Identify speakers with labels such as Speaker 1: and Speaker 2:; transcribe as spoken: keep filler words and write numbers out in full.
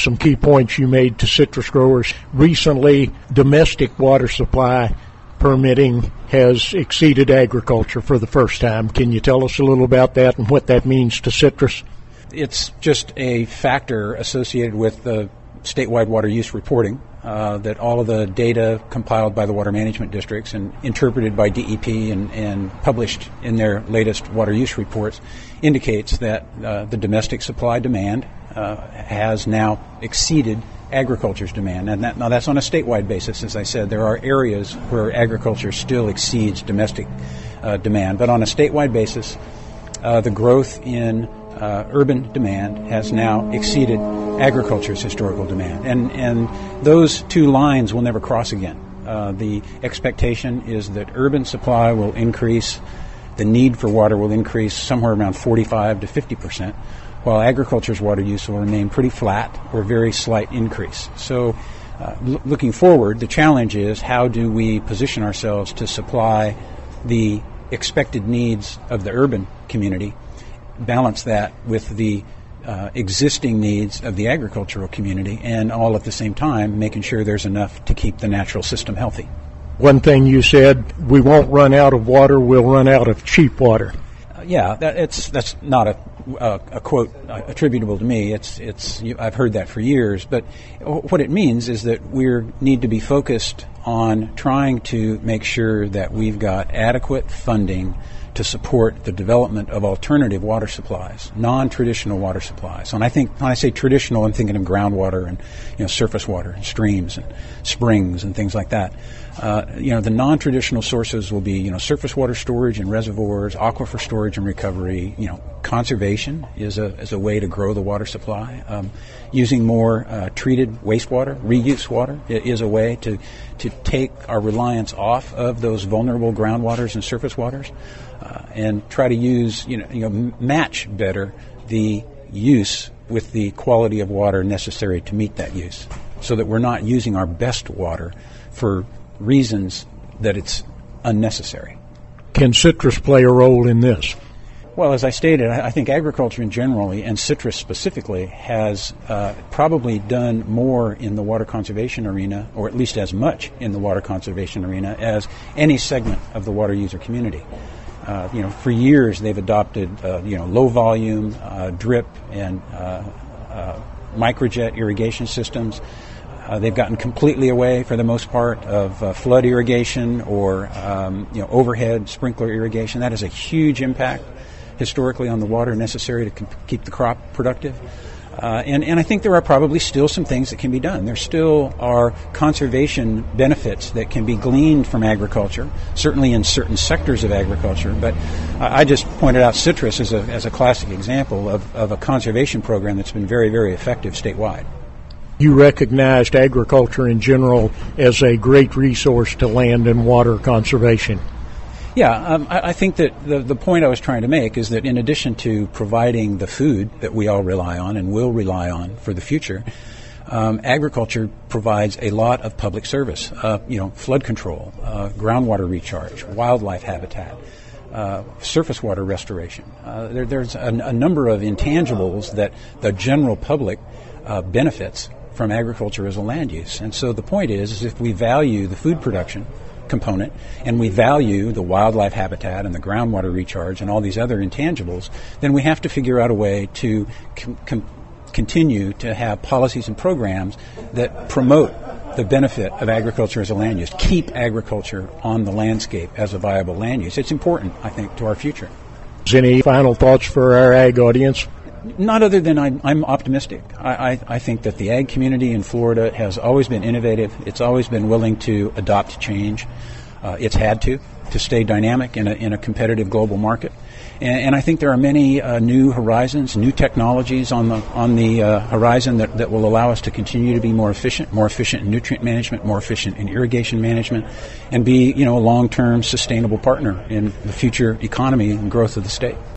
Speaker 1: some key points you made to citrus growers. Recently, domestic water supply permitting has exceeded agriculture for the first time. Can you tell us a little about that and what that means to citrus?
Speaker 2: It's just a factor associated with the statewide water use reporting, uh, that all of the data compiled by the water management districts and interpreted by D E P and, and published in their latest water use reports indicates that uh, the domestic supply demand uh, has now exceeded agriculture's demand. And that, now that's on a statewide basis. As I said, there are areas where agriculture still exceeds domestic uh, demand. But on a statewide basis, uh, the growth in uh, urban demand has now exceeded agriculture's historical demand. And, and those two lines will never cross again. Uh, the expectation is that urban supply will increase, the need for water will increase somewhere around forty-five to fifty percent, while agriculture's water use will remain pretty flat or very slight increase. So uh, l- looking forward, the challenge is how do we position ourselves to supply the expected needs of the urban community, balance that with the uh, existing needs of the agricultural community, and all at the same time making sure there's enough to keep the natural system healthy.
Speaker 1: One thing you said, we won't run out of water, we'll run out of cheap water.
Speaker 2: Uh, yeah, that, it's that's not a Uh, a quote uh, attributable to me. It's it's I've heard that for years, but what it means is that we need to be focused on trying to make sure that we've got adequate funding to support the development of alternative water supplies, non-traditional water supplies. And I think when I say traditional, I'm thinking of groundwater and you know surface water and streams and springs and things like that. Uh, you know, the non-traditional sources will be, you know, surface water storage and reservoirs, aquifer storage and recovery. You know, conservation is a is a way to grow the water supply. Um, using more uh, treated wastewater, reuse water, is a way to to take our reliance off of those vulnerable groundwaters and surface waters, uh, and try to use, you know, you know, match better the use with the quality of water necessary to meet that use, so that we're not using our best water for reasons that it's unnecessary.
Speaker 1: Can citrus play a role in this?
Speaker 2: Well, as I stated, I think agriculture in generally, and citrus specifically, has uh, probably done more in the water conservation arena, or at least as much in the water conservation arena, as any segment of the water user community. Uh, you know, for years they've adopted, uh, you know, low volume, uh, drip, and uh, uh, microjet irrigation systems. Uh, they've gotten completely away, for the most part, of uh, flood irrigation or um, you know overhead sprinkler irrigation. That has a huge impact historically on the water necessary to com- keep the crop productive. Uh, and, and I think there are probably still some things that can be done. There still are conservation benefits that can be gleaned from agriculture, certainly in certain sectors of agriculture. But I, I just pointed out citrus as a, as a classic example of, of a conservation program that's been very, very effective statewide.
Speaker 1: You recognized agriculture in general as a great resource to land and water conservation.
Speaker 2: Yeah, um, I, I think that the, the point I was trying to make is that in addition to providing the food that we all rely on and will rely on for the future, um, agriculture provides a lot of public service, uh, you know, flood control, uh, groundwater recharge, wildlife habitat, uh, surface water restoration. Uh, there, there's a, a number of intangibles that the general public uh, benefits from agriculture as a land use. And so the point is, is if we value the food production component and we value the wildlife habitat and the groundwater recharge and all these other intangibles, then we have to figure out a way to com- com- continue to have policies and programs that promote the benefit of agriculture as a land use, keep agriculture on the landscape as a viable land use. It's important, I think, to our future.
Speaker 1: Any final thoughts for our ag audience?
Speaker 2: Not other than I'm, I'm optimistic. I, I, I think that the ag community in Florida has always been innovative. It's always been willing to adopt change. Uh, it's had to, to stay dynamic in a, in a competitive global market. And, and I think there are many uh, new horizons, new technologies on the on the uh, horizon that, that will allow us to continue to be more efficient, more efficient in nutrient management, more efficient in irrigation management, and be, you know, a long-term sustainable partner in the future economy and growth of the state.